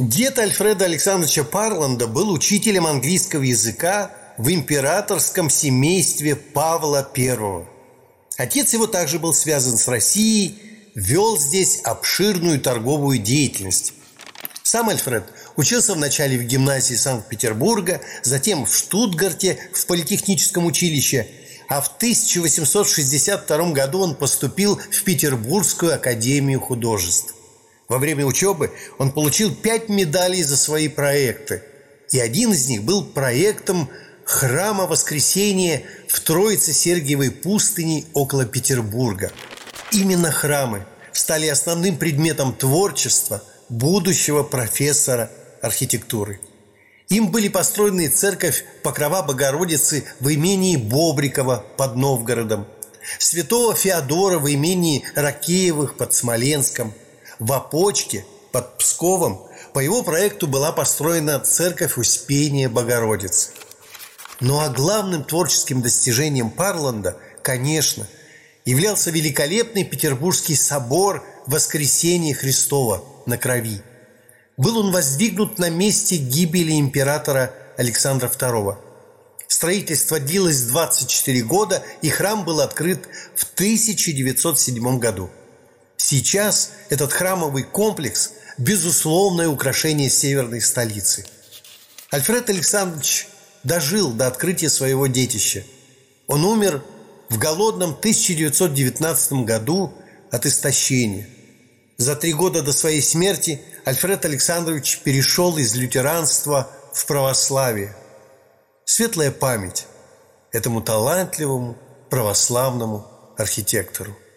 Дед Альфреда Александровича Парланда был учителем английского языка в императорском семействе Павла I. Отец его также был связан с Россией, вел здесь обширную торговую деятельность. Сам Альфред учился вначале в гимназии Санкт-Петербурга, затем в Штутгарте в политехническом училище, а в 1862 году он поступил в Петербургскую академию художеств. Во время учебы он получил 5 медалей за свои проекты, и один из них был проектом храма Воскресения в Троице-Сергиевой пустыне около Петербурга. Именно храмы стали основным предметом творчества будущего профессора архитектуры. Им были построены церковь Покрова Богородицы в имении Бобрикова под Новгородом, святого Феодора в имении Ракеевых под Смоленском, в Опочке под Псковом по его проекту была построена церковь Успения Богородицы. Ну а главным творческим достижением Парланда, конечно, являлся великолепный Петербургский собор Воскресения Христова на Крови. Был он воздвигнут на месте гибели императора Александра II. Строительство длилось 24 года, и храм был открыт в 1907 году. Сейчас этот храмовый комплекс – безусловное украшение северной столицы. Альфред Александрович дожил до открытия своего детища. Он умер в голодном 1919 году от истощения. За 3 года до своей смерти Альфред Александрович перешел из лютеранства в православие. Светлая память этому талантливому православному архитектору.